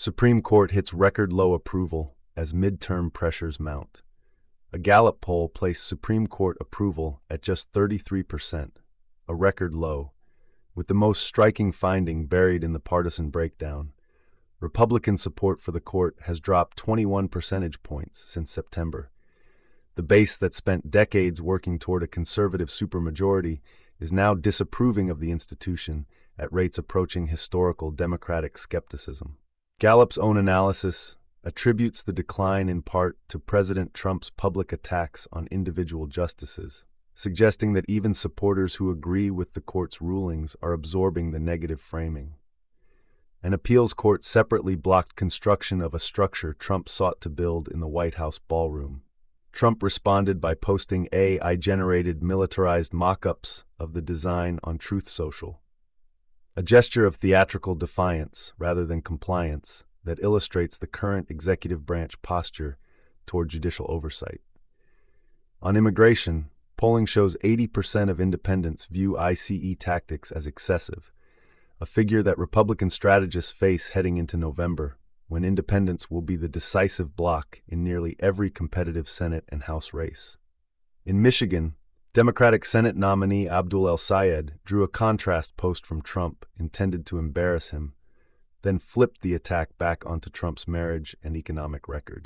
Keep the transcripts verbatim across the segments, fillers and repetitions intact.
Supreme Court hits record low approval as midterm pressures mount. A Gallup poll placed Supreme Court approval at just thirty-three percent, a record low, with the most striking finding buried in the partisan breakdown. Republican support for the court has dropped twenty-one percentage points since September. The base that spent decades working toward a conservative supermajority is now disapproving of the institution at rates approaching historical Democratic skepticism. Gallup's own analysis attributes the decline in part to President Trump's public attacks on individual justices, suggesting that even supporters who agree with the court's rulings are absorbing the negative framing. An appeals court separately blocked construction of a structure Trump sought to build in the White House ballroom. Trump responded by posting A I-generated militarized mock-ups of the design on Truth Social, a gesture of theatrical defiance rather than compliance that illustrates the current executive branch posture toward judicial oversight. On immigration, polling shows eighty percent of independents view ICE tactics as excessive, a figure that Republican strategists face heading into November, when independents will be the decisive bloc in nearly every competitive Senate and House race. In Michigan, Democratic Senate nominee Abdul El-Sayed drew a contrast post from Trump intended to embarrass him, then flipped the attack back onto Trump's marriage and economic record.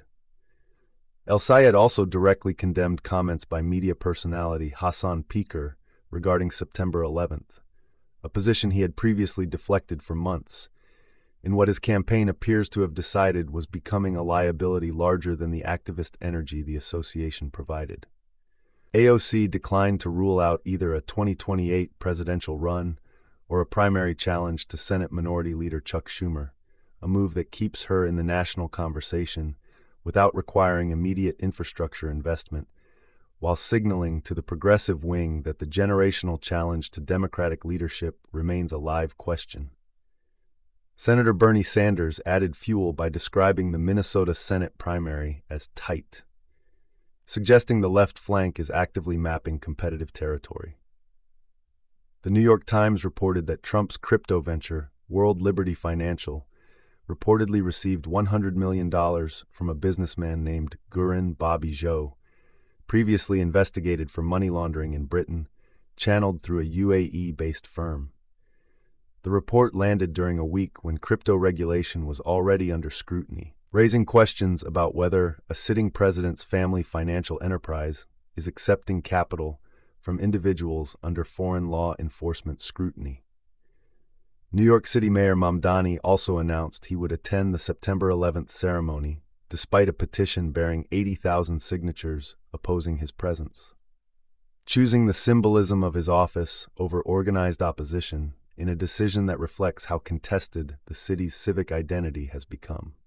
El-Sayed also directly condemned comments by media personality Hassan Piker regarding September eleventh, a position he had previously deflected for months, in what his campaign appears to have decided was becoming a liability larger than the activist energy the association provided. A O C declined to rule out either a twenty twenty-eight presidential run or a primary challenge to Senate Minority Leader Chuck Schumer, a move that keeps her in the national conversation without requiring immediate infrastructure investment, while signaling to the progressive wing that the generational challenge to Democratic leadership remains a live question. Senator Bernie Sanders added fuel by describing the Minnesota Senate primary as tight, suggesting the left flank is actively mapping competitive territory. The New York Times reported that Trump's crypto venture, World Liberty Financial, reportedly received one hundred million dollars from a businessman named Gurun Bobby Zhou, previously investigated for money laundering in Britain, channeled through a U A E-based firm. The report landed during a week when crypto regulation was already under scrutiny, raising questions about whether a sitting president's family financial enterprise is accepting capital from individuals under foreign law enforcement scrutiny. New York City Mayor Mamdani also announced he would attend the September eleventh ceremony, despite a petition bearing eighty thousand signatures opposing his presence. Choosing the symbolism of his office over organized opposition in a decision that reflects how contested the city's civic identity has become.